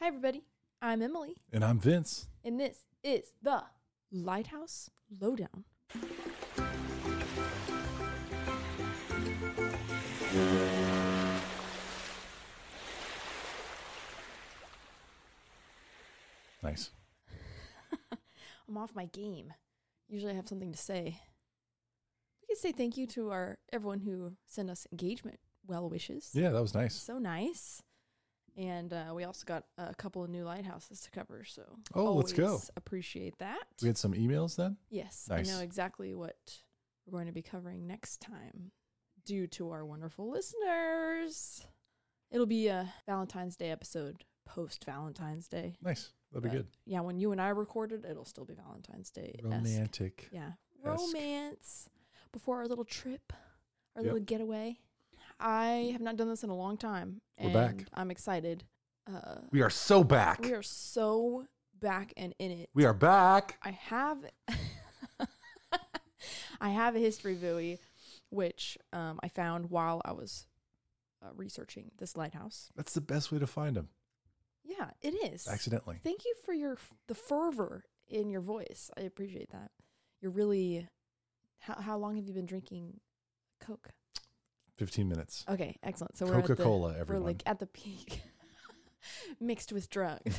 Hi, everybody. I'm Emily, And I'm Vince. and this is the Lighthouse Lowdown. Nice. I'm off my game. Usually I have something to say. We can say thank you to everyone who sent us engagement well wishes. Yeah, that was nice. So nice. And we also got a couple of new lighthouses to cover, so Oh, let's go. always appreciate that. We had some emails then? Yes, Nice. I know exactly what we're going to be covering next time due to our wonderful listeners. It'll be a Valentine's Day episode post-Valentine's Day. Nice. That'd be good. Yeah, when you and I recorded, it'll still be Valentine's Day. Romantic. Yeah. Esque. Romance. Before our little trip, our Yep. little getaway. I have not done this in a long time. We're and back. I'm excited. We are so back. We are so back and in it. We are back. I have I have a history buoy, which I found while I was researching this lighthouse. That's the best way to find them. Yeah, it is. Accidentally. Thank you for the fervor in your voice. I appreciate that. You're really. How long have you been drinking Coke? 15 minutes. Okay, excellent. So we're Coca-Cola, we're everyone. like at the peak, mixed with drugs.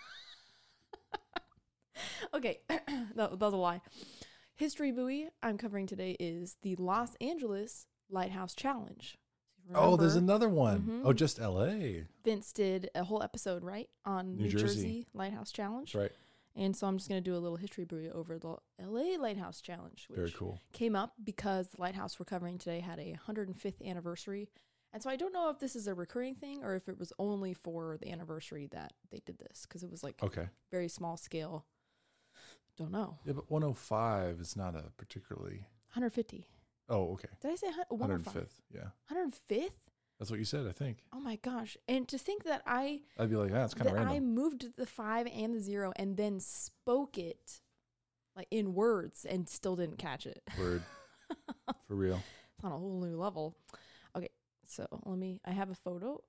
Okay, that was a lie. History buoy I'm covering today is the Los Angeles Lighthouse Challenge. Oh, there's Remember, another one. Mhm. Oh, just LA. Vince did a whole episode, right, on New New Jersey. Jersey Lighthouse Challenge. That's right. And so I'm just going to do a little history buoy over the LA Lighthouse Challenge, which Very cool. came up because the lighthouse we're covering today had a 105th anniversary. And so I don't know if this is a recurring thing or if it was only for the anniversary that they did this, because it was like Okay. very small scale. Don't know. Yeah, but 105 is not a particularly... 150. Oh, okay. Did I say 105? 105th. Yeah. 105th? That's what you said, I think. Oh my gosh. And to think that I'd be like, that's kind of I random. moved the 5 and the 0 and then spoke it like in words and still didn't catch it. Word. For real. It's on a whole new level. Okay, so I have a photo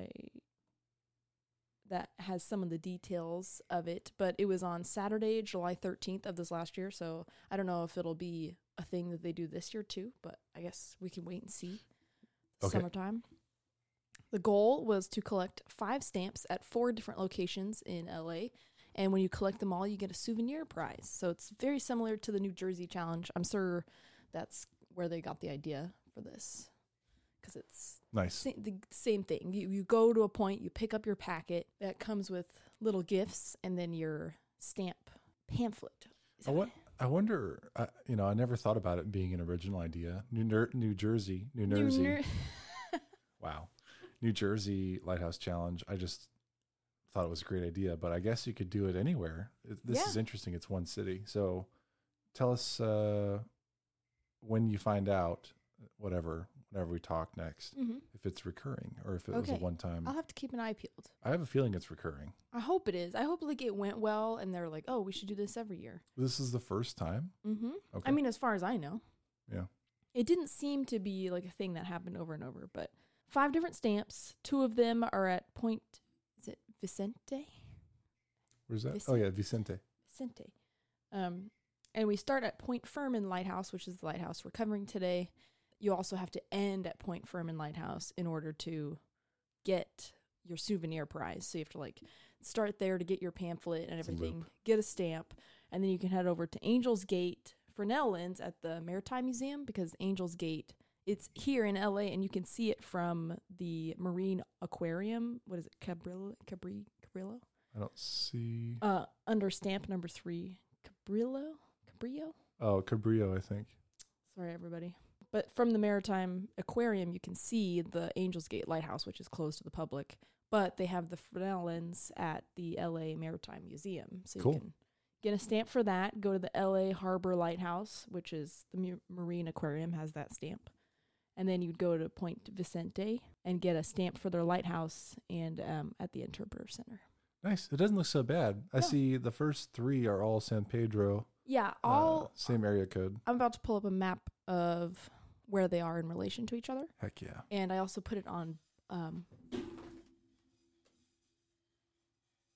that has some of the details of it, but it was on Saturday, July 13th of this last year, so I don't know if it'll be a thing that they do this year too, but I guess we can wait and see. Okay. Summertime. The goal was to collect 5 stamps at 4 different locations in LA, and when you collect them all, you get a souvenir prize. So it's very similar to the New Jersey Challenge. I'm sure that's where they got the idea for this, because it's Nice. the same thing. You go to a point, you pick up your packet that comes with little gifts, and then your stamp pamphlet. Is that right? I wonder, I never thought about it being an original idea. New Jersey. Wow. New Jersey Lighthouse Challenge. I just thought it was a great idea, but I guess you could do it anywhere. This is interesting. It's one city. So tell us when you find out, whenever we talk next, if it's recurring or if it was a one-time. I'll have to keep an eye peeled. I have a feeling it's recurring. I hope it is. I hope like it went well and they're like, oh, we should do this every year. This is the first time? Mm-hmm. Okay. I mean, as far as I know. Yeah. It didn't seem to be like a thing that happened over and over, but 5 different stamps. 2 of them are at Point, is it Vicente? Where's that? Oh, yeah, Vicente. Vicente. And we start at Point Fermin Lighthouse, which is the lighthouse we're covering today. You also have to end at Point Fermin Lighthouse in order to get your souvenir prize. So you have to like start there to get your pamphlet and It's a everything, loop. get a stamp, and then you can head over to Angel's Gate Fresnel Lens at the Maritime Museum, because Angel's Gate, it's here in LA and you can see it from the Marine Aquarium. What is it? Cabrillo? I don't see. Under stamp number 3, Cabrillo? Oh, Cabrillo, I think. Sorry, everybody. But from the Maritime Aquarium, you can see the Angel's Gate Lighthouse, which is closed to the public. But they have the Fresnel Lens at the LA Maritime Museum. So Cool. you can get a stamp for that. Go to the LA Harbor Lighthouse, which is the Marine Aquarium, has that stamp. And then you'd go to Point Vicente and get a stamp for their lighthouse and at the Interpreter Center. Nice. It doesn't look so bad. I No. see the first 3 are all San Pedro. Yeah, Same area code. I'm about to pull up a map of where they are in relation to each other. Heck yeah. And I also put it on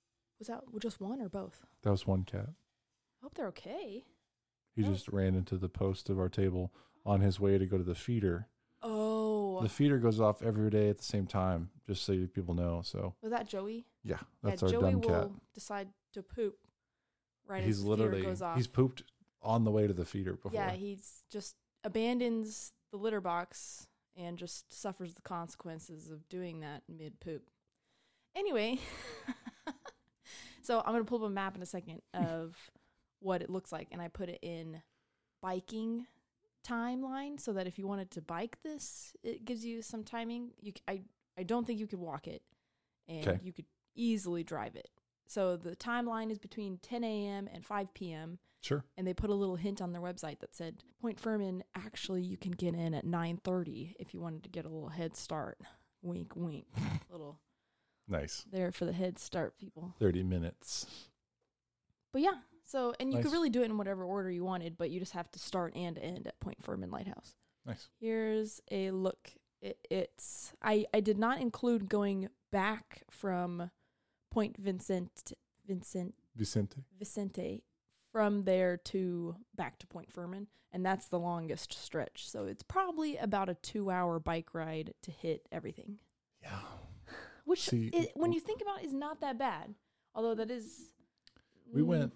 Was that just one or both? That was one cat. I hope they're okay. He just ran into the post of our table on his way to go to the feeder. Oh. The feeder goes off every day at the same time, just so people know. So Was that Joey? yeah, that's our Joey dumb will cat. decide to poop right He's as the feeder literally goes off. he's pooped on the way to the feeder before. Yeah, he's just abandons the litter box and just suffers the consequences of doing that mid-poop. Anyway, so I'm going to pull up a map in a second of what it looks like, and I put it in biking timeline so that if you wanted to bike this, it gives you some timing. I don't think you could walk it, and you could easily drive it. So the timeline is between 10 a.m. and 5 p.m., Sure. and they put a little hint on their website that said, Point Furman, actually, you can get in at 9:30 if you wanted to get a little head start. Wink, wink. Little Nice. there for the head start, people. 30 minutes. But yeah, so, and you Nice. could really do it in whatever order you wanted, but you just have to start and end at Point Furman Lighthouse. Nice. Here's a look. I did not include going back from Point Vicente from there to back to Point Furman, and that's the longest stretch. So it's probably about a 2-hour bike ride to hit everything. Yeah. Which, when you think about it, is not that bad. Although that is... We went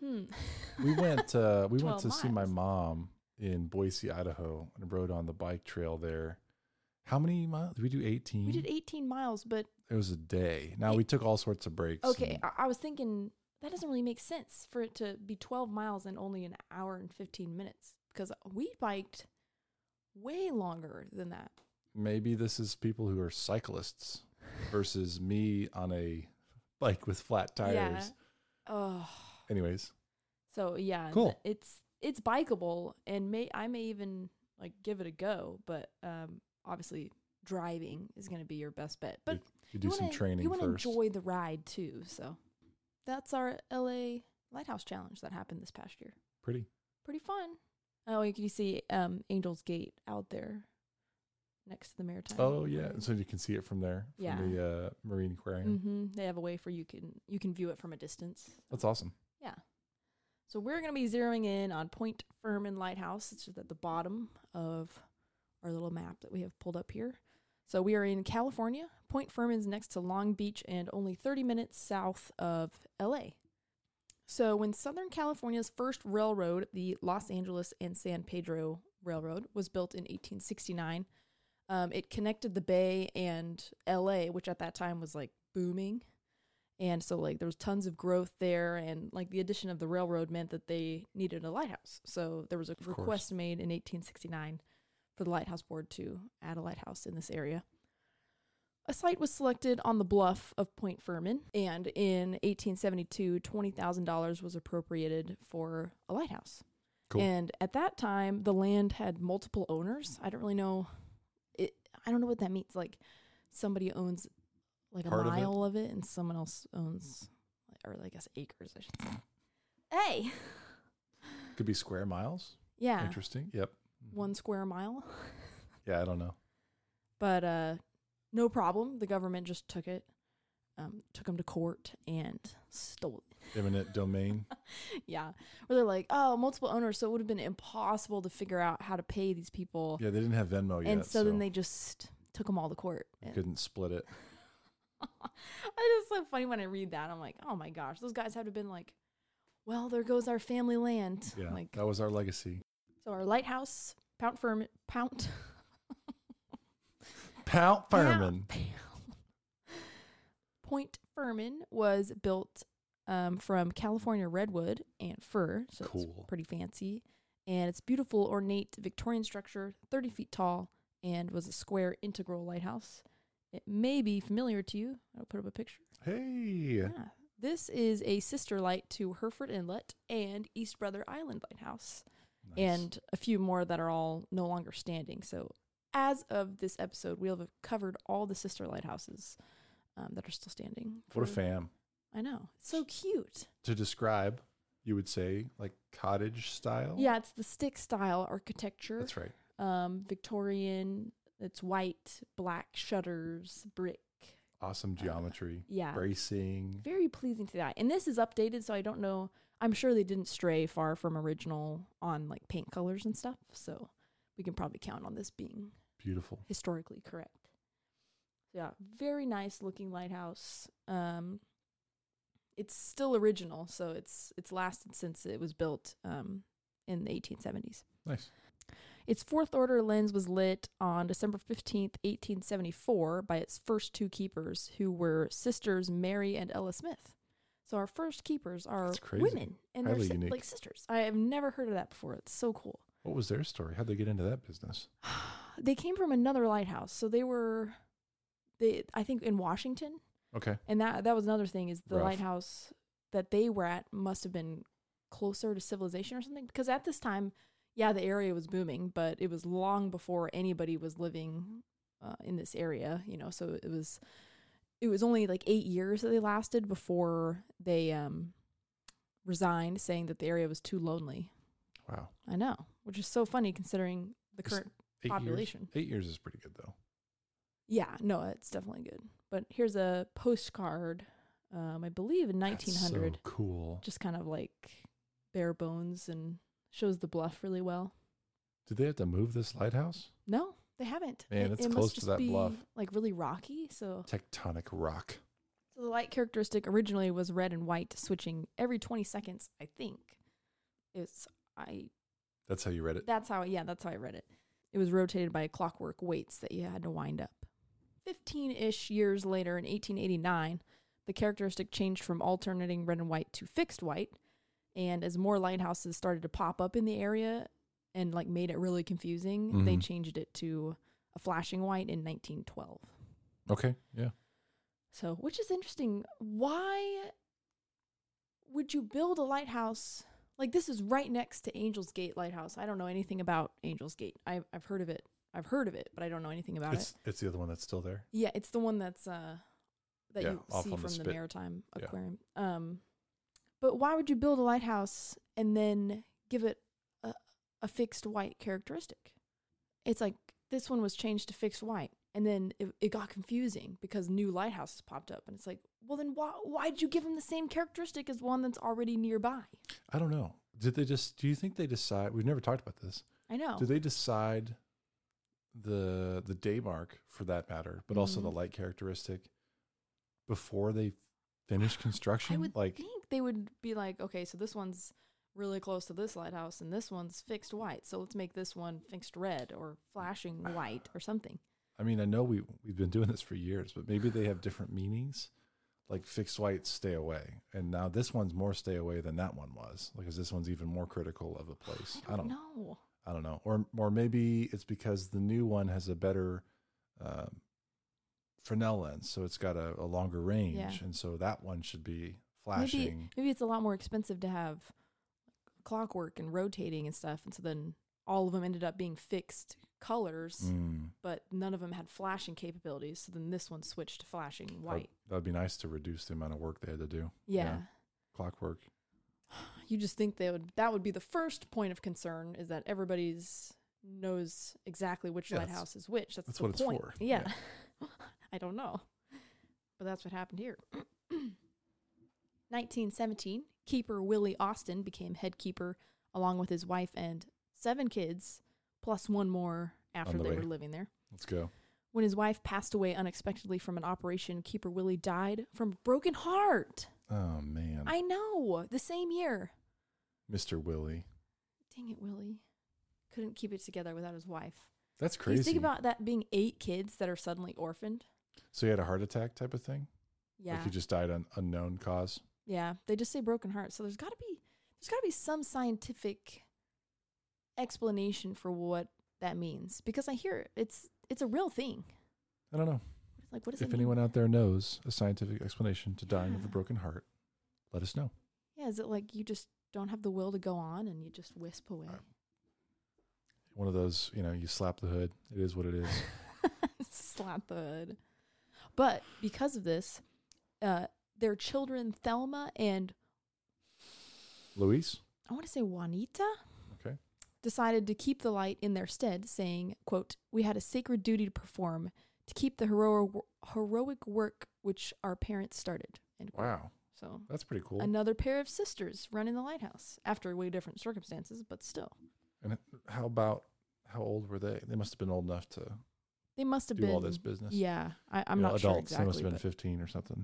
to see my miles. mom in Boise, Idaho, and rode on the bike trail there. How many miles? Did we do 18? We did 18 miles, but... It was a day. Now, we took all sorts of breaks. Okay, I was thinking... That doesn't really make sense for it to be 12 miles in only an hour and 15 minutes, because we biked way longer than that. Maybe this is people who are cyclists versus me on a bike with flat tires. Yeah. Oh. Anyways. So yeah, cool. It's bikeable, and I may even like give it a go, but obviously driving is going to be your best bet. But you do some training first. You want to enjoy the ride too, so. That's our LA Lighthouse Challenge that happened this past year. Pretty fun. Oh, you can see Angel's Gate out there next to the Maritime. Oh yeah, so you can see it from there. Yeah. From the Marine Aquarium. Mm-hmm. They have a way for you can view it from a distance. That's awesome. Yeah. So we're going to be zeroing in on Point Furman Lighthouse. It's just at the bottom of our little map that we have pulled up here. So we are in California. Point Furman's next to Long Beach and only 30 minutes south of LA. So when Southern California's first railroad, the Los Angeles and San Pedro Railroad, was built in 1869, it connected the Bay and LA, which at that time was like booming. And so like there was tons of growth there, and like the addition of the railroad meant that they needed a lighthouse. So there was a request made in 1869 for the Lighthouse Board to add a lighthouse in this area. A site was selected on the bluff of Point Furman, and in 1872, $20,000 was appropriated for a lighthouse. Cool. And at that time, the land had multiple owners. I don't really know. I don't know what that means. Like somebody owns like a mile of it, and someone else owns, or I guess acres, I should say. Hey! Could be square miles. Yeah. Interesting. Yep. 1 square mile. Yeah, I don't know. But no problem. The government just took them to court and stole it. Eminent domain. Yeah. Where they're like, oh, multiple owners, so it would have been impossible to figure out how to pay these people. Yeah, they didn't have Venmo yet. And so then they just took them all to court. Couldn't split it. It's so funny when I read that. I'm like, oh my gosh, those guys have to have been like, well, there goes our family land. Yeah, like, that was our legacy. So our lighthouse, Point Furman. Point Furman was built from California redwood and fir, so cool. It's pretty fancy. And it's beautiful, ornate Victorian structure, 30 feet tall, and was a square integral lighthouse. It may be familiar to you. I'll put up a picture. Hey. Yeah. This is a sister light to Hereford Inlet and East Brother Island Lighthouse. Nice. And a few more that are all no longer standing. So as of this episode, we'll have covered all the sister lighthouses that are still standing. What a fam. I know. It's so cute. To describe, you would say like cottage style? Yeah, it's the stick style architecture. That's right. Victorian. It's white, black shutters, brick Awesome geometry. Yeah. Bracing. Very pleasing to the eye. And this is updated, so I don't know. I'm sure they didn't stray far from original on like paint colors and stuff. So we can probably count on this being Beautiful. historically correct. Yeah, very nice looking lighthouse. It's still original, so it's lasted since it was built in the 1870s. Nice. Its fourth order lens was lit on December 15th, 1874 by its first two keepers, who were sisters Mary and Ella Smith. So our first keepers are women, and Highly they're unique. like sisters. I have never heard of that before. It's so cool. What was their story? How'd they get into that business? They came from another lighthouse. So I think in Washington. Okay. And that was another thing, is the Rough. lighthouse that they were at must have been closer to civilization or something. Because at this time, yeah, the area was booming, but it was long before anybody was living in this area, you know. So it was only like 8 years that they lasted before they resigned, saying that the area was too lonely. Wow. I know, which is so funny considering the current 8 population. 8 years is pretty good, though. Yeah, no, it's definitely good. But here's a postcard, I believe in 1900. That's so cool. Just kind of like bare bones and shows the bluff really well. Did they have to move this lighthouse? No, they haven't. Man, it's it close must to just that be bluff. like really rocky. So Tectonic rock. the light characteristic originally was red and white, switching every 20 seconds, I think. That's how you read it? That's how I read it. It was rotated by clockwork weights that you had to wind up. 15-ish years later, in 1889, the characteristic changed from alternating red and white to fixed white. And as more lighthouses started to pop up in the area and like made it really confusing, they changed it to a flashing white in 1912. Okay, yeah. So, which is interesting. Why would you build a lighthouse? Like, this is right next to Angels Gate Lighthouse. I don't know anything about Angels Gate. I've heard of it. But I don't know anything about it. It's the other one that's still there? Yeah, it's the one that's you see from the Spit. Maritime Aquarium. But why would you build a lighthouse and then give it a fixed white characteristic? It's like this one was changed to fixed white, and then it got confusing because new lighthouses popped up, and it's like, well, then why did you give them the same characteristic as one that's already nearby? I don't know. Do you think they decide? We've never talked about this. I know. Do they decide the day mark, for that matter, but also the light characteristic before they finish construction? I would think they would be like, okay, so this one's really close to this lighthouse and this one's fixed white, so let's make this one fixed red or flashing white or something. I mean, I know we've been doing this for years, but maybe they have different meanings. Like fixed white, stay away, and now this one's more stay away than that one was, because this one's even more critical of a place. I don't know. I don't know. Or maybe it's because the new one has a better Fresnel lens, so it's got a longer range, and so that one should be flashing. Maybe it's a lot more expensive to have clockwork and rotating and stuff, and so then all of them ended up being fixed colors, but none of them had flashing capabilities, so then this one switched to flashing white. That would be nice to reduce the amount of work they had to do. Yeah. Clockwork. You just think that would be the first point of concern, is that everybody's knows exactly which lighthouse is which. That's the what point. It's for. Yeah. I don't know. But that's what happened here. 1917, keeper Willie Austin became head keeper along with his wife and 7 kids, plus one more after they were living there. Let's go. When his wife passed away unexpectedly from an operation, keeper Willie died from a broken heart. Oh, man. I know. The same year. Mr. Willie. Dang it, Willie. Couldn't keep it together without his wife. That's crazy. You think about that being 8 kids that are suddenly orphaned. So he had a heart attack type of thing? Yeah. Like he just died on unknown cause? Yeah. They just say broken heart. So there's got to be some scientific explanation for what that means, because I hear it's a real thing. I don't know. Like, what does if it mean? anyone out there knows a scientific explanation to dying of a broken heart, let us know. Yeah, is it like you just don't have the will to go on and you just wisp away? One of those, you slap the hood. It is what it is. Slap the hood. But because of this, their children, Thelma and Luis? I want to say Juanita? Okay. Decided to keep the light in their stead, saying, quote, "We had a sacred duty to perform, to keep the heroic work which our parents started. End quote. Wow. So That's pretty cool. another pair of sisters running the lighthouse after way different circumstances, but still. And how old were they? They must have been old enough to They must have do been all this business. Yeah, I'm You know, not adults. sure exactly. They must have been but 15 or something.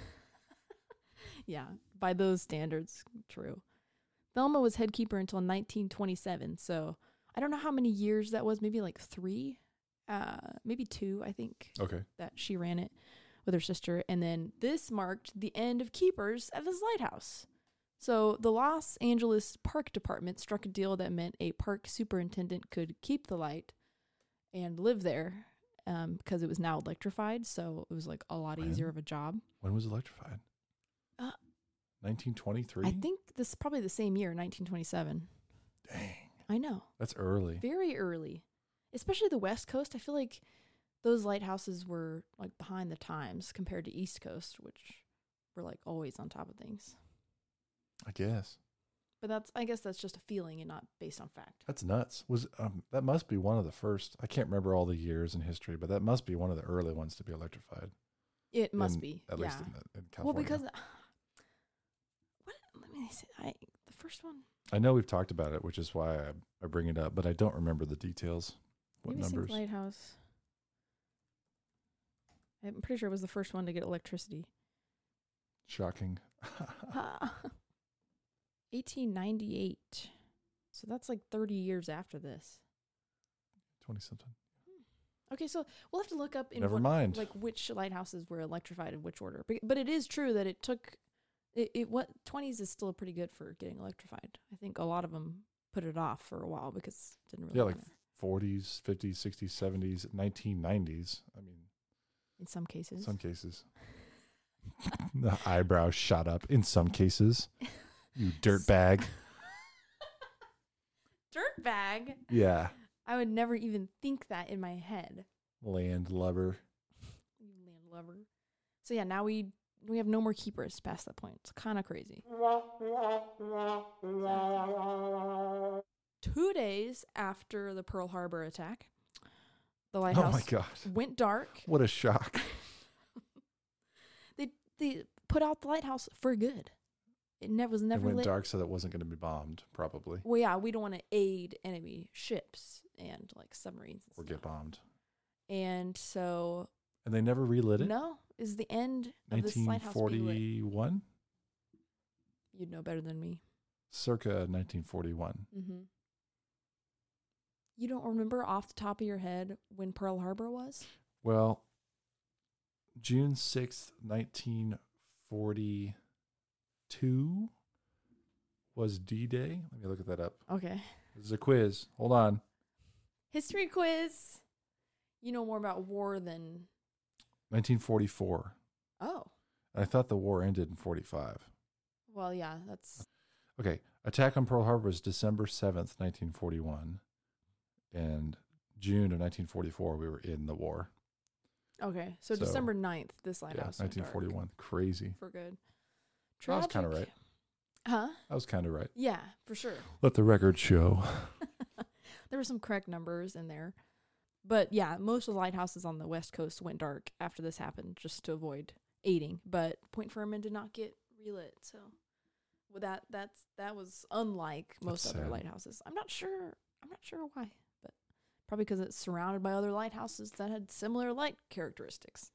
yeah, by those standards, true. Thelma was head keeper until 1927, so I don't know how many years that was. Maybe like 3, maybe 2, I think. Okay. That she ran it with her sister, and then this marked the end of keepers at this lighthouse. So the Los Angeles Park Department struck a deal that meant a park superintendent could keep the light and live there because it was now electrified, so it was like a lot easier of a job. When was it electrified? 1923? I think this is probably the same year, 1927. Dang. I know. That's early. Very early. Especially the West Coast. I feel like those lighthouses were like behind the times compared to East Coast, which were like always on top of things. I guess. But I guess that's just a feeling and not based on fact. That's nuts. That must be one of the first. I can't remember all the years in history, but that must be one of the early ones to be electrified. It must be. At least in California. Well, because let me see. The first one. I know we've talked about it, which is why I bring it up, but I don't remember the details. What Maybe numbers? Lighthouse. I'm pretty sure it was the first one to get electricity. Shocking. 1898. So that's like 30 years after this. 20-something. Okay, so we'll have to look up Never mind. Like which lighthouses were electrified in which order. But it is true that it took what 20s is still pretty good for getting electrified. I think a lot of them put it off for a while because it didn't really matter. 40s, 50s, 60s, 70s, 1990s. I mean, in some cases. The eyebrows shot up in some cases. You dirtbag. Dirtbag? Yeah. I would never even think that in my head. Landlubber. Landlubber. So yeah, now we have no more keepers past that point. It's kind of crazy. 2 days after the Pearl Harbor attack, the lighthouse went dark. What a shock. They put out the lighthouse for good. It was never went lit. dark so that it wasn't going to be bombed, probably. Well, yeah, we don't want to aid enemy ships and like submarines and or get bombed. And so. And they never relit it? No, is the end of this lighthouse being lit. 1941? You'd know better than me. Circa 1941. Mm-hmm. You don't remember off the top of your head when Pearl Harbor was? Well, June 6th, 1942 was D-Day. Let me look that up. Okay. This is a quiz. Hold on. History quiz. You know more about war than... 1944. Oh. I thought the war ended in 45. Well, yeah, that's... Okay. Attack on Pearl Harbor was December 7th, 1941. And June of 1944, we were in the war. Okay. So December 9th, this lighthouse went 1941. Dark. Crazy. For good. Tragic. I was kind of right. Huh? I was kind of right. Yeah, for sure. Let the record show. There were some correct numbers in there. But yeah, most of the lighthouses on the West Coast went dark after this happened just to avoid aiding. But Point Fermin did not get relit. So well, that was unlike most other lighthouses. I'm not sure why, but probably because it's surrounded by other lighthouses that had similar light characteristics.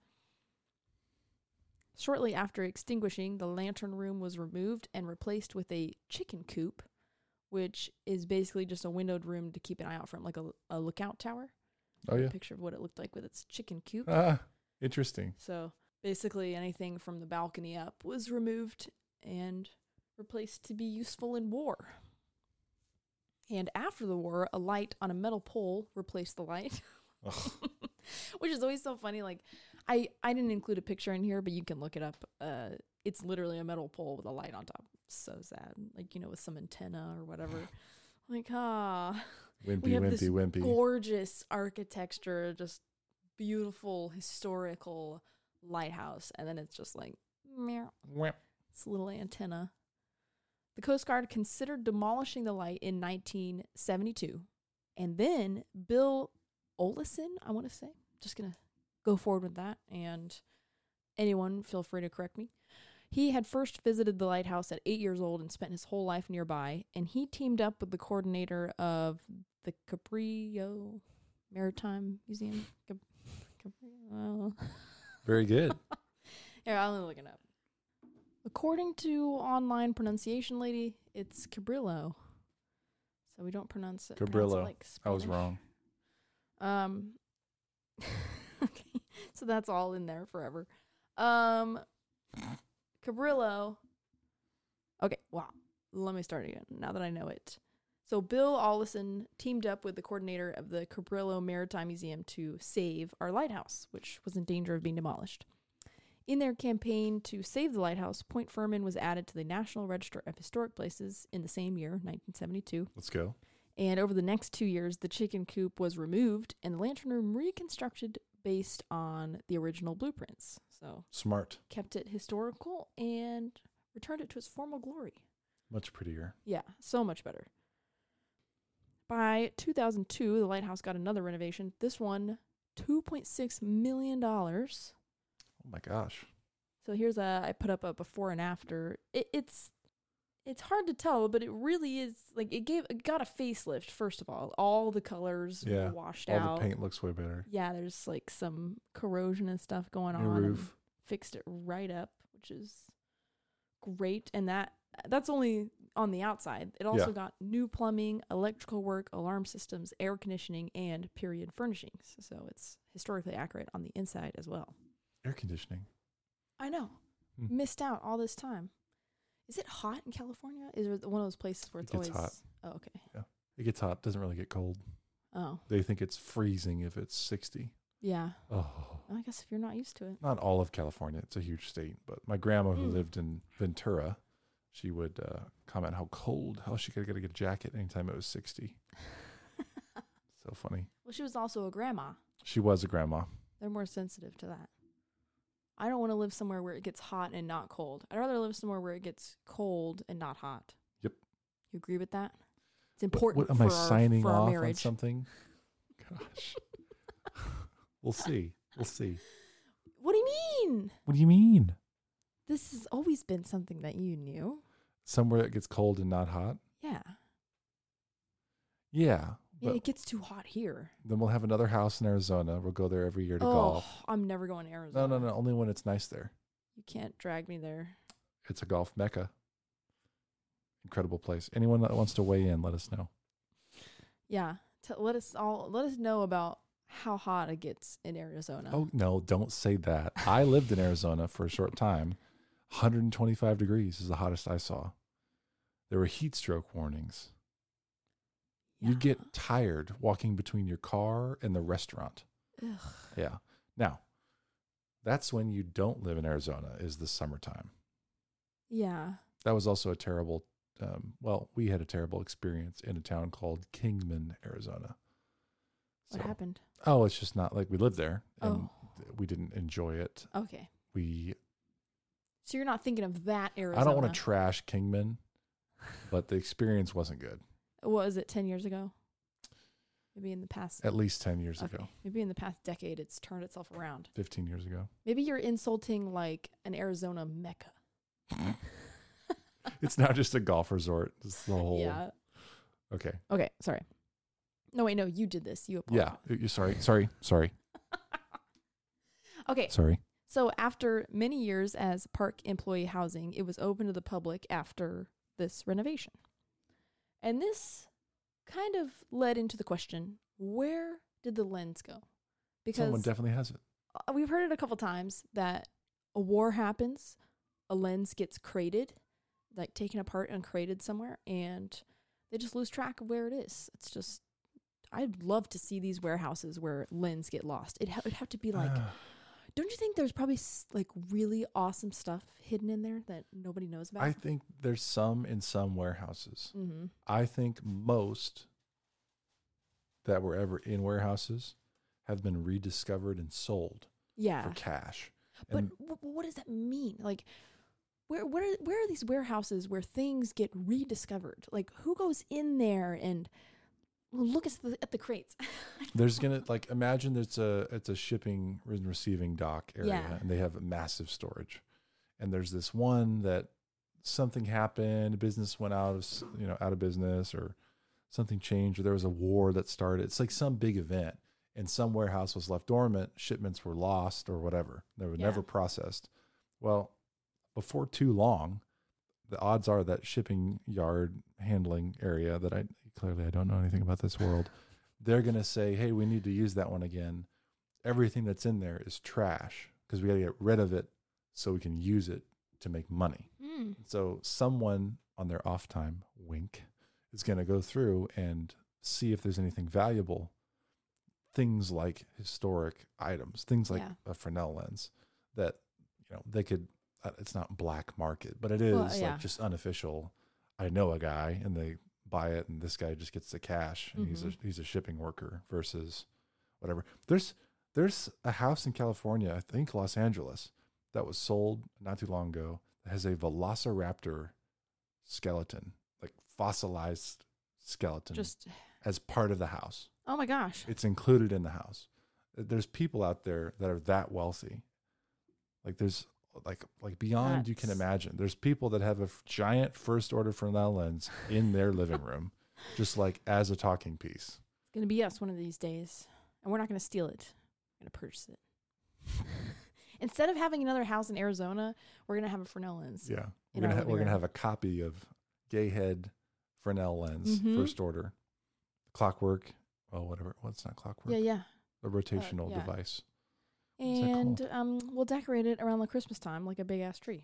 Shortly after extinguishing, the lantern room was removed and replaced with a chicken coop, which is basically just a windowed room to keep an eye out from, like a lookout tower. Oh, yeah. A picture of what it looked like with its chicken coop. Interesting. So basically anything from the balcony up was removed and replaced to be useful in war. And after the war, a light on a metal pole replaced the light. Which is always so funny. Like, I didn't include a picture in here, but you can look it up. It's literally a metal pole with a light on top. So sad. Like, you know, with some antenna or whatever. Like, wimpy. Gorgeous architecture, just beautiful historical lighthouse. And then it's just like, meow. It's a little antenna. The Coast Guard considered demolishing the light in 1972. And then Bill Olison, I want to say, just going to go forward with that, and anyone feel free to correct me. He had first visited the lighthouse at 8 years old and spent his whole life nearby, and he teamed up with the coordinator of the Cabrillo Maritime Museum. Cabrillo. Very good. Here, I'll look it up. According to online pronunciation lady, it's Cabrillo. So we don't pronounce it. Cabrillo. Like I was wrong. Okay. So that's all in there forever. Cabrillo. Okay, wow. Let me start again now that I know it. So Bill Ollison teamed up with the coordinator of the Cabrillo Maritime Museum to save our lighthouse, which was in danger of being demolished. In their campaign to save the lighthouse, Point Fermin was added to the National Register of Historic Places in the same year, 1972. Let's go. And over the next 2 years, the chicken coop was removed and the lantern room reconstructed based on the original blueprints. So Smart. kept it historical and returned it to its former glory. Much prettier. Yeah, so much better. By 2002, the lighthouse got another renovation. This one, $2.6 million. Oh my gosh. So here's I put up a before and after. It's hard to tell, but it really is like it got a facelift. First of all the colors were washed out. All the paint looks way better. Yeah, there's like some corrosion and stuff going New on. roof. And fixed it right up, which is great. And that's only on the outside. It also got new plumbing, electrical work, alarm systems, air conditioning, and period furnishings. So it's historically accurate on the inside as well. Air conditioning. I know. Missed out all this time. Is it hot in California? Is it one of those places where it's always hot? Oh, okay. Yeah. It gets hot. Doesn't really get cold. Oh. They think it's freezing if it's 60. Yeah. Oh. I guess if you're not used to it. Not all of California. It's a huge state. But my grandma who lived in Ventura, she would comment how cold, how she could get a jacket anytime it was 60. So funny. Well, she was also a grandma. She was a grandma. They're more sensitive to that. I don't want to live somewhere where it gets hot and not cold. I'd rather live somewhere where it gets cold and not hot. Yep. You agree with that? It's important What, for am I our, signing for our off marriage. on something? Gosh. We'll see. We'll see. What do you mean? What do you mean? This has always been something that you knew. Somewhere that gets cold and not hot? Yeah. Yeah. Yeah, it gets too hot here. Then we'll have another house in Arizona. We'll go there every year to golf. I'm never going to Arizona. No. Only when it's nice there. You can't drag me there. It's a golf mecca. Incredible place. Anyone that wants to weigh in, let us know. Yeah. Let us know about how hot it gets in Arizona. Oh, no, don't say that. I lived in Arizona for a short time. 125 degrees is the hottest I saw. There were heat stroke warnings. You get tired walking between your car and the restaurant. Ugh. Yeah. Now, that's when you don't live in Arizona, is the summertime. Yeah. That was also a terrible, we had a terrible experience in a town called Kingman, Arizona. What happened? Oh, it's just not like we lived there and we didn't enjoy it. Okay. So you're not thinking of that Arizona. I don't want to trash Kingman, but the experience wasn't good. What was it, 10 years ago? Maybe in the past. At least 10 years ago. Maybe in the past decade, it's turned itself around. 15 years ago. Maybe you're insulting like an Arizona mecca. It's not just a golf resort. It's the whole. Yeah. Okay. Okay. Sorry. No, wait, no, you did this. You apologized. Yeah. Sorry. Okay. Sorry. So after many years as park employee housing, it was open to the public after this renovation. And this kind of led into the question, where did the lens go? Because someone definitely has it. We've heard it a couple times that a war happens, a lens gets crated, like taken apart and crated somewhere, and they just lose track of where it is. It's just, I'd love to see these warehouses where lens get lost. It'd have to be like, don't you think there's probably like really awesome stuff hidden in there that nobody knows about? I think there's some in some warehouses. Mm-hmm. I think most that were ever in warehouses have been rediscovered and sold for cash. But what does that mean? Like, where are these warehouses where things get rediscovered? Like, who goes in there and look at the crates. There's gonna imagine it's a shipping and receiving dock area, and they have massive storage. And there's this one that something happened, business went out of business, or something changed, or there was a war that started. It's like some big event, and some warehouse was left dormant. Shipments were lost or whatever. They were never processed. Well, before too long, the odds are that shipping yard handling area that I don't know anything about this world. They're going to say, hey, we need to use that one again. Everything that's in there is trash because we got to get rid of it so we can use it to make money. So someone on their off time, wink, is going to go through and see if there's anything valuable. Things like historic items, things like a Fresnel lens that, they could, it's not black market, but it is just unofficial. I know a guy and they buy it and this guy just gets the cash and he's a shipping worker versus whatever. There's a house in California, I think Los Angeles, that was sold not too long ago that has a Velociraptor skeleton, like fossilized skeleton, just as part of the house. Oh my gosh. It's included in the house. There's people out there that are that wealthy. Like there's like beyond you can imagine. There's people that have a giant first order Fresnel lens in their living room, just like as a talking piece. It's going to be us one of these days, and we're not going to steal it. We're going to purchase it. Instead of having another house in Arizona, we're going to have a Fresnel lens. Yeah. We're going to have a copy of Gayhead Fresnel lens, first order. Clockwork. Oh, whatever. Well, it's not clockwork. Yeah. A rotational device. And we'll decorate it around the Christmas time like a big ass tree.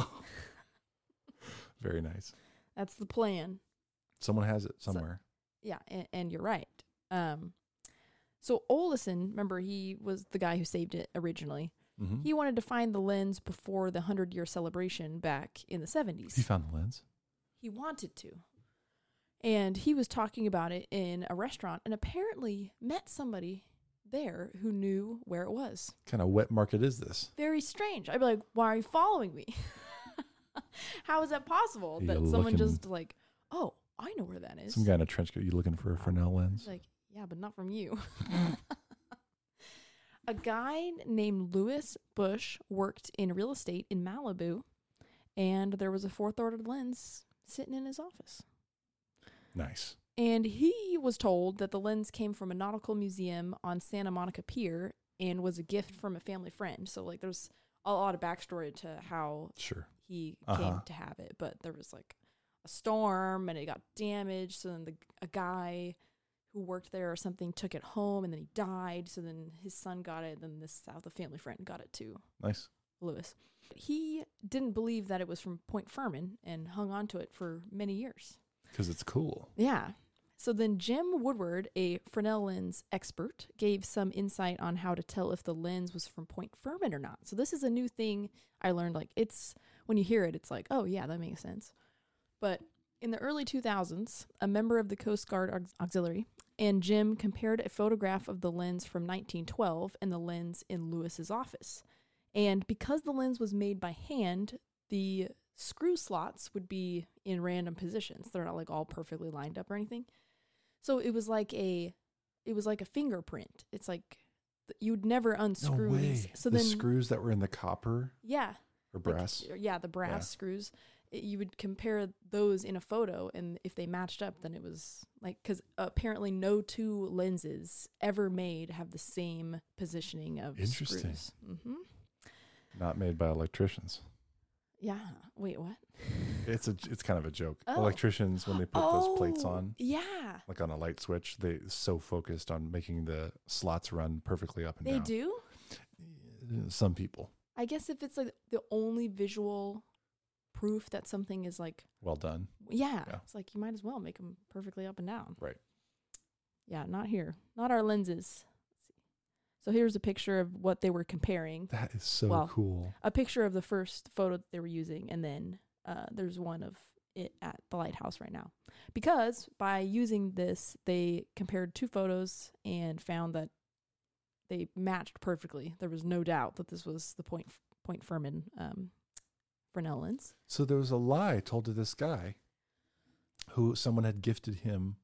Very nice. That's the plan. Someone has it somewhere. And you're right. So Olesen, remember, he was the guy who saved it originally. He wanted to find the lens before the 100-year celebration back in the 70s. He found the lens? He wanted to. And he was talking about it in a restaurant and apparently met somebody there who knew where it was. What kind of wet market is this? Very strange. I'd be like, why are you following me? How is that possible? That someone just like, oh, I know where that is. Some guy in a trench coat. You looking for a Fresnel lens? Like, yeah, but not from you. A guy named Louis Bush worked in real estate in Malibu, and there was a fourth order lens sitting in his office. Nice. And he was told that the lens came from a nautical museum on Santa Monica Pier and was a gift from a family friend. So, like, there's a lot of backstory to how he came to have it. But there was, like, a storm and it got damaged. So then a guy who worked there or something took it home and then he died. So then his son got it. Then the family friend got it too. Nice. Louis. He didn't believe that it was from Point Furman and hung on to it for many years. Because it's cool. Yeah. So then Jim Woodward, a Fresnel lens expert, gave some insight on how to tell if the lens was from Point Furman or not. So this is a new thing I learned. Like, it's, when you hear it, it's like, oh yeah, that makes sense. But in the early 2000s, a member of the Coast Guard Auxiliary and Jim compared a photograph of the lens from 1912 and the lens in Lewis's office. And because the lens was made by hand, the screw slots would be in random positions. They're not like all perfectly lined up or anything. So it was like a fingerprint. It's like you'd never unscrew these. So the screws that were in the copper? Yeah. Or brass? The brass screws. You would compare those in a photo, and if they matched up, then it was like, because apparently no two lenses ever made have the same positioning of screws. Not made by electricians. Yeah. Wait, what? It's kind of a joke. Electricians, when they put those plates on, like on a light switch, they so focused on making the slots run perfectly up and down. They do? Some people. I guess if it's like the only visual proof that something is like well done. Yeah. It's like you might as well make them perfectly up and down. Right. Yeah, not here. Not our lenses. So here's a picture of what they were comparing. That is so cool. A picture of the first photo that they were using, and then there's one of it at the lighthouse right now. Because by using this, they compared two photos and found that they matched perfectly. There was no doubt that this was the Point Furman Fresnel lens. So there was a lie told to this guy who someone had gifted him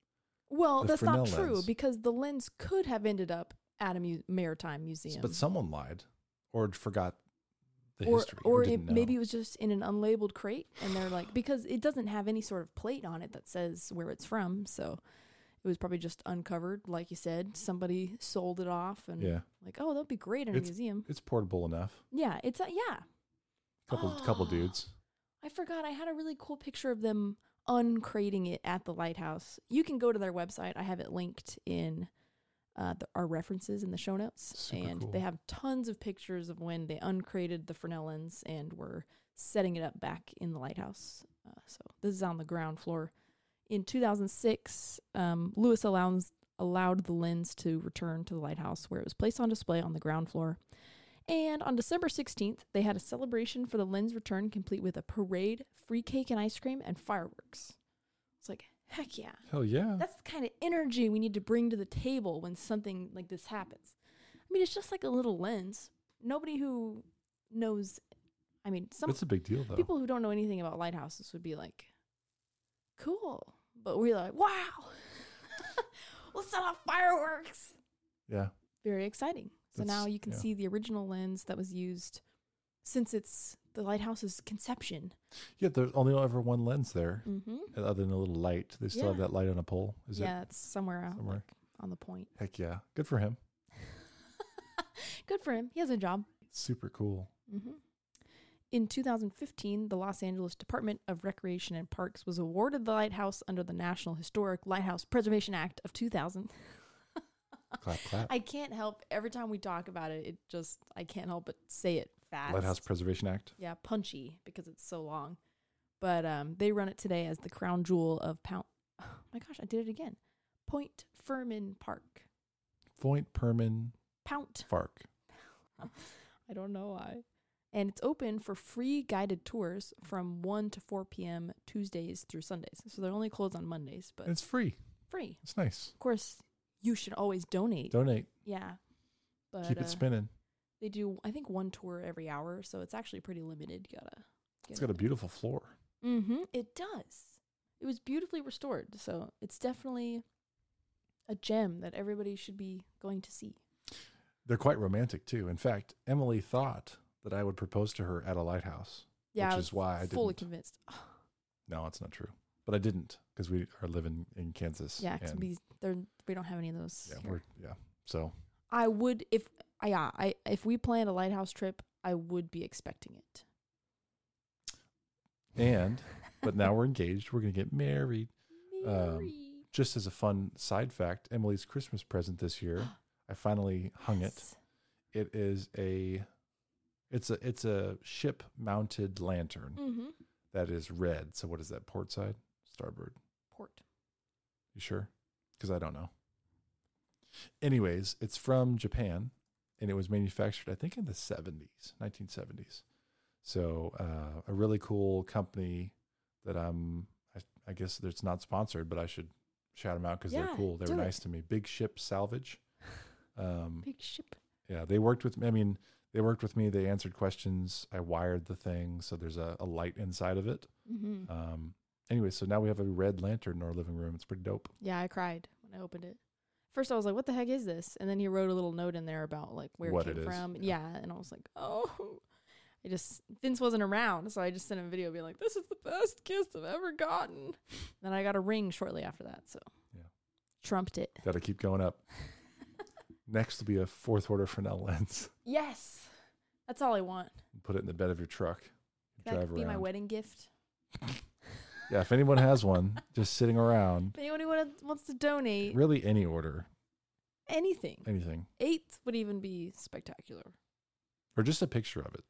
Well, The that's not Fresnel true lens. because the lens could have ended up at a maritime museum. But someone lied or forgot the or history. or didn't know. maybe it was just in an unlabeled crate, and they're like, because it doesn't have any sort of plate on it that says where it's from, so it was probably just uncovered, like you said. Somebody sold it off, and Yeah. like, oh, that'll be great in a museum. It's portable enough. Yeah, it's yeah. Couple dudes. I forgot. I had a really cool picture of them uncrating it at the lighthouse. You can go to their website. I have it linked in our references in the show notes. Super and cool. they have tons of pictures of when they uncrated the Fresnel lens and were setting it up back in the lighthouse. So this is on the ground floor. In 2006, Lewis allowed the lens to return to the lighthouse, where it was placed on display on the ground floor. And on December 16th, they had a celebration for the lens return, complete with a parade, free cake and ice cream, and fireworks. It's like, heck yeah. Hell yeah. That's the kind of energy we need to bring to the table when something like this happens. I mean, it's just like a little lens. Nobody who knows, I mean, It's a big deal, though. people who don't know anything about lighthouses would be like, cool. But we're like, wow, let's set off fireworks. Yeah. Very exciting. So now you can yeah. see the original lens that was used since it's the lighthouse's conception. Yeah, there's only ever one lens there, Mm-hmm. other than a little light. They still have Yeah. that light on a pole. Is Yeah, it? it's somewhere out somewhere? like, on the point. Heck yeah. Good for him. Good for him. He has a job. Super cool. Mm-hmm. In 2015, the Los Angeles Department of Recreation and Parks was awarded the lighthouse under the National Historic Lighthouse Preservation Act of 2000. Clap, clap. I can't help, every time we talk about it, I can't help but say it fast. Lighthouse Preservation Act. Yeah, punchy because it's so long. But they run it today as the crown jewel of oh my gosh, I did it again. Point Fermin Park. Point Permin Pount. Fark. I don't know why. And it's open for free guided tours from 1 to 4 p.m. Tuesdays through Sundays. So they're only closed on Mondays, but And it's free. free. It's nice. Of course, you should always donate. Donate. Yeah. But Keep it spinning. they do, I think, one tour every hour, so it's actually pretty limited. You gotta It's got a beautiful floor. Mm-hmm. It does. It was beautifully restored, so it's definitely a gem that everybody should be going to see. They're quite romantic, too. In fact, Emily thought that I would propose to her at a lighthouse. Yeah, which I was is why I fully didn't. convinced. No, it's not true. But I didn't because we are living in Kansas. Yeah, because and we don't have any of those. yeah, here. So I would if we planned a lighthouse trip, I would be expecting it. but now we're engaged. We're gonna get married. Mary. Just as a fun side fact, Emily's Christmas present this year, I finally hung it. It is it's a ship mounted lantern Mm-hmm. that is red. So what is that? Port side, starboard? Port. You sure? Because I don't know. Anyways, it's from Japan, and it was manufactured, I think, in the 1970s. So a really cool company that I guess it's not sponsored, but I should shout them out because they're cool. They were nice to me. Big Ship Salvage. Big ship. Yeah, they worked with me. They worked with me. They answered questions. I wired the thing, so there's a light inside of it. Mm-hmm. Anyway, so now we have a red lantern in our living room. It's pretty dope. Yeah, I cried when I opened it. First, I was like, "What the heck is this?" And then he wrote a little note in there about like where What it came it is, from. yeah. Yeah, and I was like, "Oh." Vince wasn't around, so I just sent him a video being like, "This is the best gift I've ever gotten." Then I got a ring shortly after that, so Yeah. trumped it. Got to keep going up. Next will be a 4th order Fresnel lens. Yes, that's all I want. Put it in the bed of your truck. That Drive could be my around. wedding gift. Yeah, if anyone has one, just sitting around. If anyone who wants to donate Really, any order, anything, anything, 8th would even be spectacular. or just a picture of it.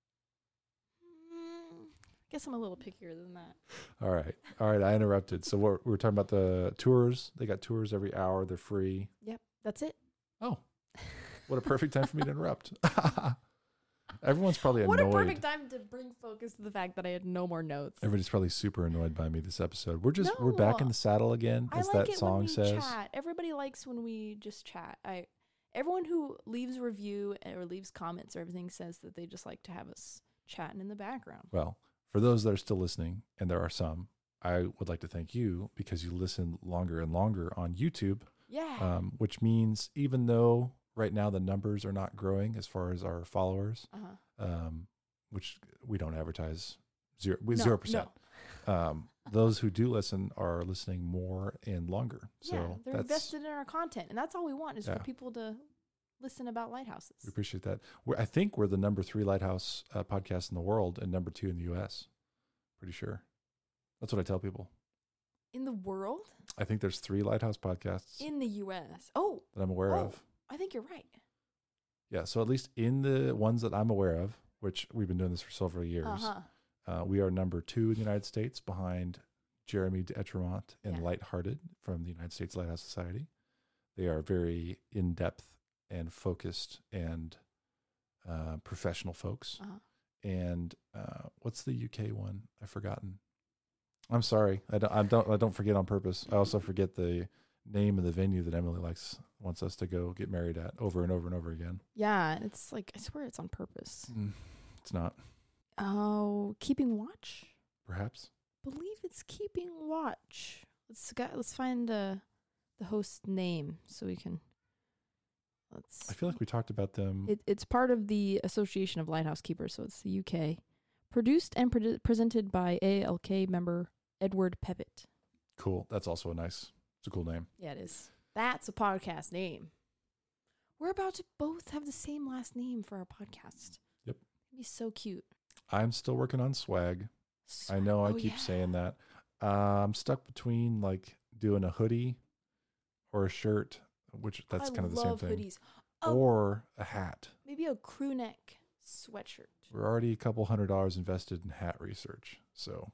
Guess I'm a little pickier than that. All right. I interrupted. So we're talking about the tours. They got tours every hour. They're free. Yep, that's it. Oh, what a perfect time for me to interrupt. Everyone's probably What annoyed. a perfect time to bring focus to the fact that I had no more notes. Everybody's probably super annoyed by me this episode. We're back in the saddle again, I as like that it song when we says. chat. Everybody likes when we just chat. Everyone who leaves a review or leaves comments or everything says that they just like to have us chatting in the background. Well, for those that are still listening, and there are some, I would like to thank you because you listen longer and longer on YouTube. Yeah. Which means even though right now the numbers are not growing as far as our followers, which we don't advertise 0%. Those who do listen are listening more and longer. So they're invested in our content, and that's all we want is for people to listen about lighthouses. We appreciate that. I think we're the number 3 lighthouse podcast in the world and number 2 in the U.S. Pretty sure. That's what I tell people. In the world? I think there's 3 lighthouse podcasts in the U.S. Oh, that I'm aware of. I think you're right. Yeah, so at least in the ones that I'm aware of, which we've been doing this for several years, we are number 2 in the United States behind Jeremy d'Etremont and Lighthearted from the United States Lighthouse Society. They are very in-depth and focused and professional folks. And what's the UK one? I've forgotten. I'm sorry. I don't forget on purpose. I also forget the name of the venue that Emily wants us to go get married at over and over and over again. Yeah, it's like I swear it's on purpose. It's not. Oh, Keeping Watch? Perhaps. Believe it's Keeping Watch. Let's find the host's name so we can. I feel like we talked about them. It's part of the Association of Lighthouse Keepers, so it's the UK. Produced and presented by ALK member Edward Peppett. Cool. That's also it's a cool name. Yeah, it is. That's a podcast name. We're about to both have the same last name for our podcast. Yep. It'd be so cute. I'm still working on swag. I know I keep saying that. I'm stuck between like doing a hoodie or a shirt, which that's kind of the same thing. Hoodies. Or a hat. Maybe a crew neck sweatshirt. We're already a couple $100 invested in hat research. So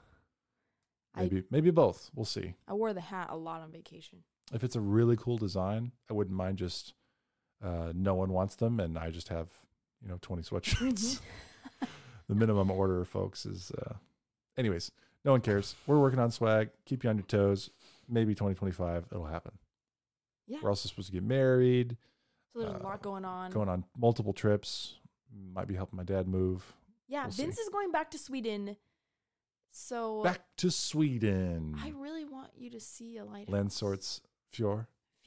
maybe both. We'll see. I wore the hat a lot on vacation. If it's a really cool design, I wouldn't mind just no one wants them and I just have, 20 sweatshirts. The minimum order, folks, is anyways, no one cares. We're working on swag. Keep you on your toes. Maybe 2025 it'll happen. Yeah. We're also supposed to get married. So there's a lot going on. Going on multiple trips. Might be helping my dad move. Yeah, we'll Vince is going back to Sweden. So back to Sweden. I really want you to see a lighthouse. Landsorts Fjord.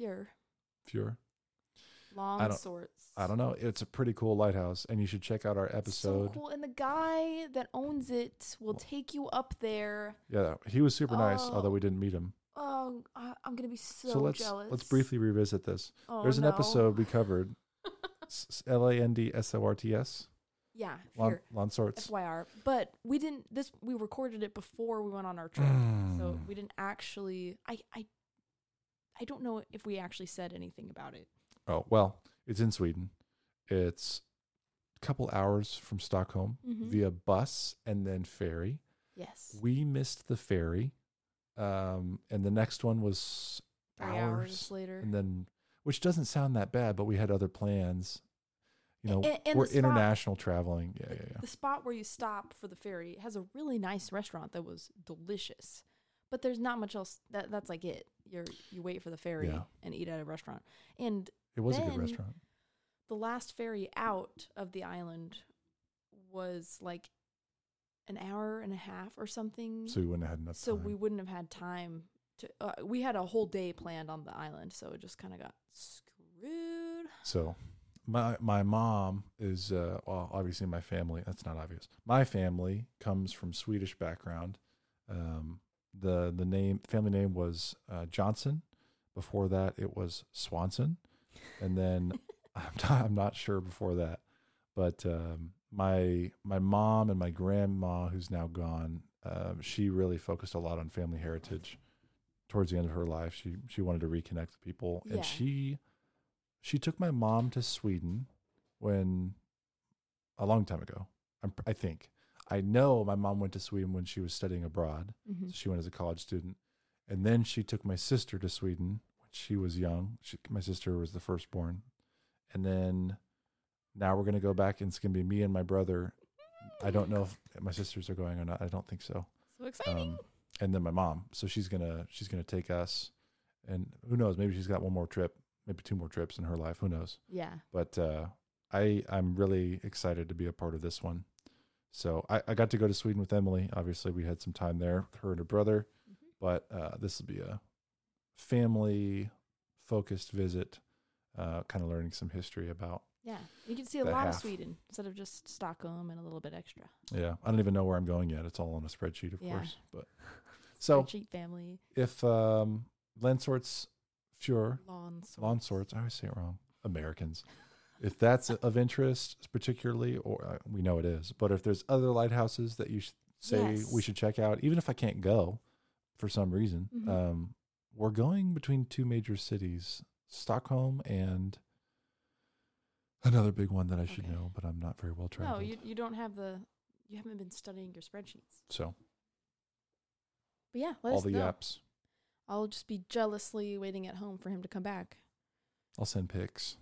Long sorts. I don't know. It's a pretty cool lighthouse, and you should check out our episode. So cool, and the guy that owns it will take you up there. Yeah, he was super nice, although we didn't meet him. Oh, I'm gonna be so jealous. Let's briefly revisit this. There's an episode we covered. Landsorts. Yeah, Landsorts. FYR. But we didn't. We recorded it before we went on our trip, so we didn't actually. I don't know if we actually said anything about it. Oh well, it's in Sweden. It's a couple hours from Stockholm via bus and then ferry. Yes. We missed the ferry. And the next one was 3 hours later. And then, which doesn't sound that bad, but we had other plans. And we're international traveling. Yeah. The spot where you stop for the ferry has a really nice restaurant that was delicious. But there's not much else. That's like it. You wait for the ferry and eat at a restaurant. And it was a good restaurant. The last ferry out of the island was like an hour and a half or something. So we wouldn't have had enough time. So we wouldn't have had time to. We had a whole day planned on the island, so it just kind of got screwed. So my mom is obviously my family. That's not obvious. My family comes from Swedish background. The family name was Johnson. Before that, it was Swanson, and then I'm not sure before that, but my mom and my grandma, who's now gone, she really focused a lot on family heritage. Towards the end of her life, she wanted to reconnect with people, and she took my mom to Sweden a long time ago. I think. I know my mom went to Sweden when she was studying abroad. So she went as a college student. And then she took my sister to Sweden when she was young. My sister was the firstborn. And then now we're going to go back, and it's going to be me and my brother. I don't know if my sisters are going or not. I don't think so. So exciting. And then my mom. So she's gonna take us, and who knows? Maybe she's got one more trip, maybe 2 more trips in her life. Who knows? Yeah. But I'm really excited to be a part of this one. So I got to go to Sweden with Emily. Obviously, we had some time there with her and her brother. But this will be a family-focused visit, kind of learning some history about. Yeah, you can see a lot of Sweden instead of just Stockholm and a little bit extra. Yeah, I don't even know where I'm going yet. It's all on a spreadsheet, of course. But spreadsheet family. If Landsorts Fjord, Landsorts, I always say it wrong. Americans. If that's of interest, particularly, or we know it is, but if there's other lighthouses that you say we should check out, even if I can't go for some reason, we're going between two major cities, Stockholm and another big one that I should know, but I'm not very well traveled. No, you don't have you haven't been studying your spreadsheets. So, but yeah, all the apps. I'll just be jealously waiting at home for him to come back. I'll send pics.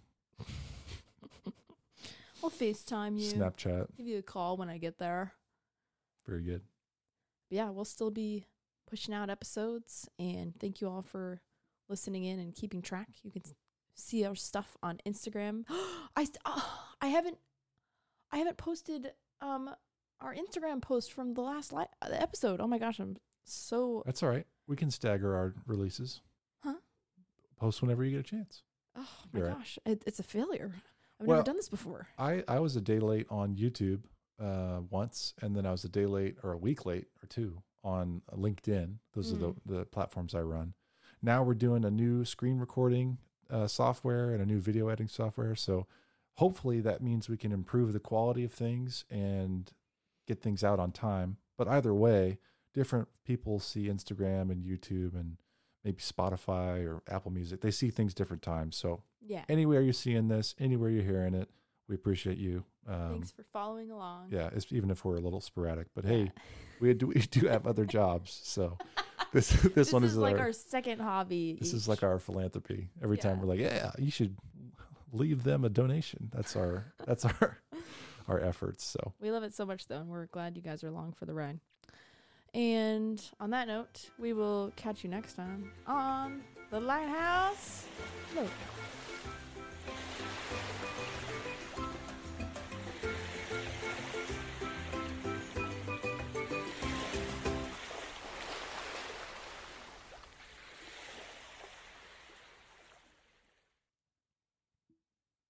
I'll FaceTime you. Snapchat. Give you a call when I get there. Very good. But yeah, we'll still be pushing out episodes, and thank you all for listening in and keeping track. You can see our stuff on Instagram. I haven't posted our Instagram post from the last episode. Oh my gosh, I'm so. That's all right. We can stagger our releases. Huh? Post whenever you get a chance. Oh my gosh, it's a failure. I've never done this before. I was a day late on YouTube once, and then I was a day late or a week late or two on LinkedIn. Those are the platforms I run. Now we're doing a new screen recording software and a new video editing software. So hopefully that means we can improve the quality of things and get things out on time. But either way, different people see Instagram and YouTube and maybe Spotify or Apple Music. They see things different times. So anywhere you're seeing this, anywhere you're hearing it, we appreciate you. Thanks for following along. Yeah, even if we're a little sporadic. But hey, we do have other jobs. So this one is like our second hobby. This is like our philanthropy. Every time we're like, you should leave them a donation. That's our efforts. So we love it so much, though, and we're glad you guys are along for the ride. And on that note, we will catch you next time on The Lighthouse Locals.